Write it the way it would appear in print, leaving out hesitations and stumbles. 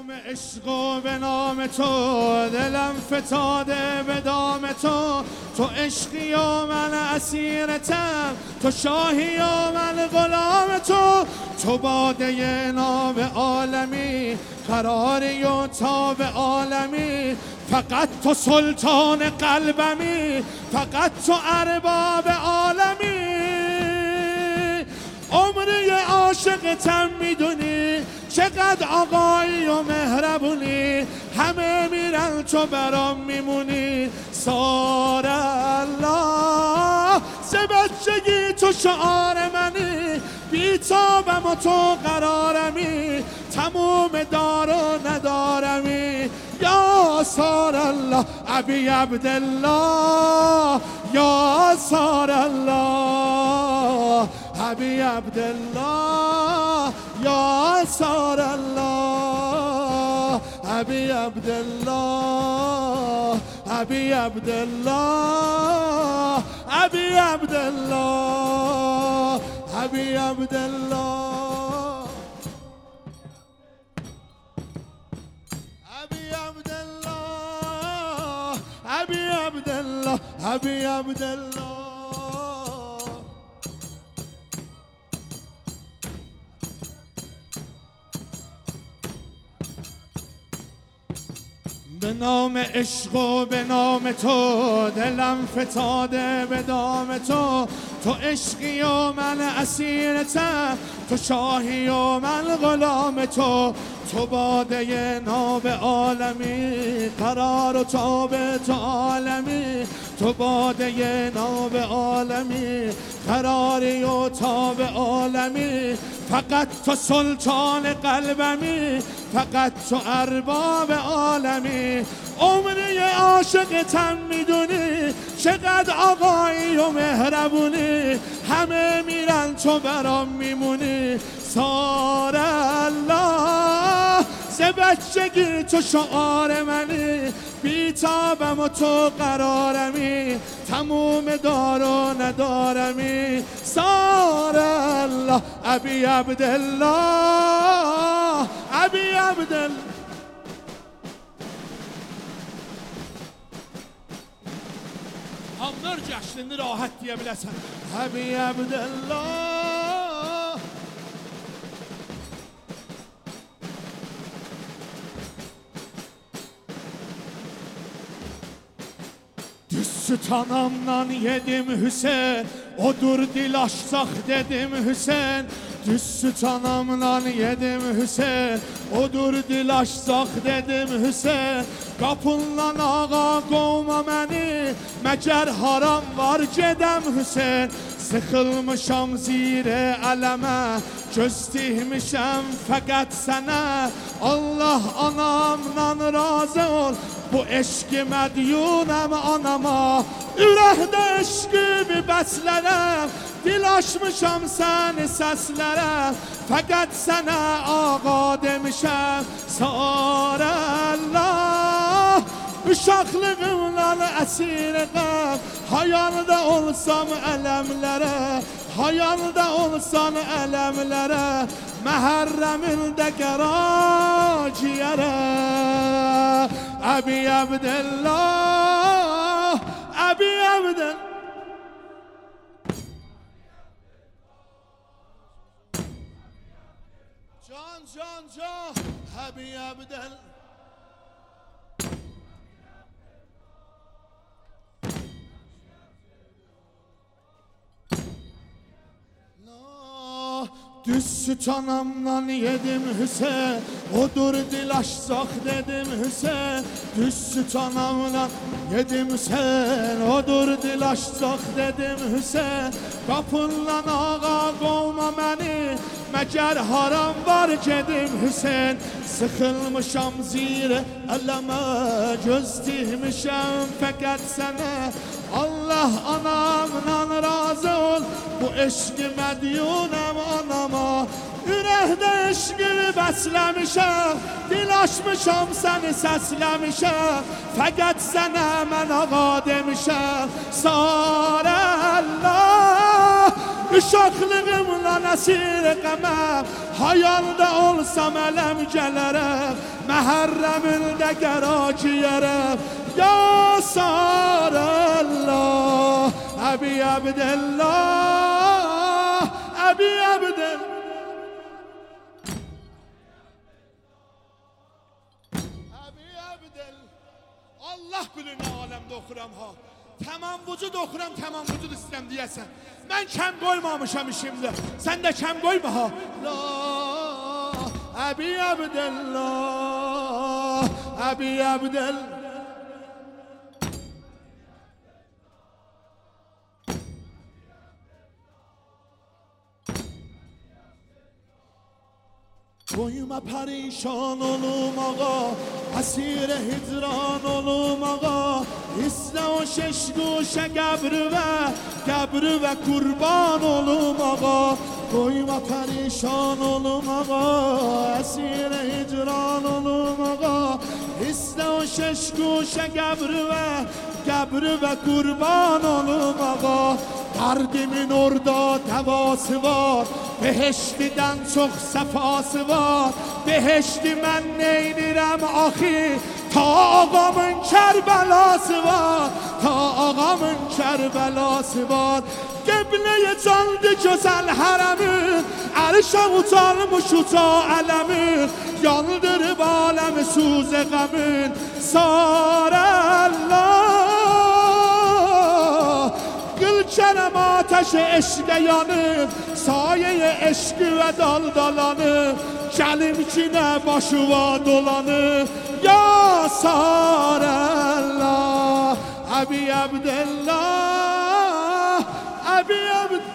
عشق و به نام تو دلم فتاده به دام تو، تو عشقی و من اسیرتم، تو شاهی و من غلام تو، تو باده ناب عالمی، قراری و تاب عالمی، فقط تو سلطان قلبمی، فقط تو ارباب عالمی. عمری عاشقتم میدونی، چقدر آقایی و مهربونی، همه میرن تو برام میمونی. سار الله ز بچگی تو شعار منی، بیتابم و تو قرارمی، تموم دار و ندارمی. یا سار الله ابی عبدالله، یا سار الله ابی عبدالله، یا سار الله ابی عبدالله، ابی عبدالله، ابی عبدالله، ابی عبدالله، ابی عبدالله، ابی عبدالله، ابی عبدالله. به نام عشق و به نام تو دلم فتاده به دام تو، تو عشقی و من اسیرتم، تو شاهی و من غلام تو، تو باده ناب عالمی، قرار و تاب تو عالمی، تو باده ناب عالمی، قراری و تاب عالمی، فقط تو سلطان قلبمی، فقط تو ارباب عالمی. عمری عاشقتم میدونی، چقدر آقایی و مهربونی، همه میرن تو برام میمونی. سار الله ز بچگی تو شعار منی، بیتابم و تو قرارمی، تموم دار و ندارمی. سار الله ابی عبدالله، ابی عبدالله. Hamlar yaşlını rahat diyebilirsin. Abi Abdullah. Düz süt anamdan yedim Hüseyin, odur dil açsak dedim Hüseyin. Düz süt anamdan yedim Hüseyin, odur dil açsak dedim Hüseyin. Qapınlan ağa qovma məni, məgər haram var gedəm Hüseyin. Sıxılmışam zirə ələmə, göz dikmişəm fəqət sənə. Allah anamdan razı ol, bu eşqi mədyunəm anama. Ürəkdə eşqimi bəslərəm, dil açmışam səni səslərəm, fəqət sənə ağa demişəm. Sar Allah uşaqlığımdan əsirəm, hayalda olsam ələmlərə, hayalda olsan ələmlərə, məhərrəmində qərar ciyərə. Əbi Abdullah, Əbi Abdullah. Can, can, can, Əbi Abdullah. Düz süt anamdan yedim Hüseyin, odur dil açsak dedim Hüseyin. Düz süt anamdan yedim Hüseyin, odur dil açsak dedim Hüseyin. Qapınlan ağa qovma məni, məgər haram var gedim Hüseyin. Sıxılmışam zirə ələmə, göz dikmişəm fəqət sənə. Allah anamdan razı ol, bu eşqi mədyunəm anama. Ürəkdə eşqimi bəsləmişəm, dil açmışam səni səsləmişəm, fəqət sənə mən ağa demişəm. Sar Allah uşaqlığımla əsir qəməm, hayalda olsam ələm gələrəm, محرم دگرا کیرم یا سار الله ابی عبدالله ابی عبدالله Allah bilir ne alemde okuram ha. Tamam vücud okuram, tamam vücud istem diyesen. Ben kem koymamışam işimde. Sen de kem koyma ha. La Abi Abdullah Abi Abdullah Boyuma perişan olum ağa Esir hicran olum ağa İsle o şeş guşe gebri ve kurban olum ağa Boyuma perişan olum ağa Esir hicran olum ağa İsle o şeş guşe gebri ve kurban olum ağa Derdimin orada devası var Beheştiden çok sefası var Beheşti mən neynirəm axı Ta ağamın Kərbəlası var Ta ağamın Kərbəlası var Qibləyə candı gözəl hərəmin Ərşə ucalmış uca ələmin Yandırıb aləmi suzə qəmin Sarəllah Gülçərəm ateşi eşqə yanıb Sayeyi eşqi və daldalanıb Gəlim ki nə başı var dolanıb Ya Sarəllah Əbi Əbdəllah Əbi Əbdəllah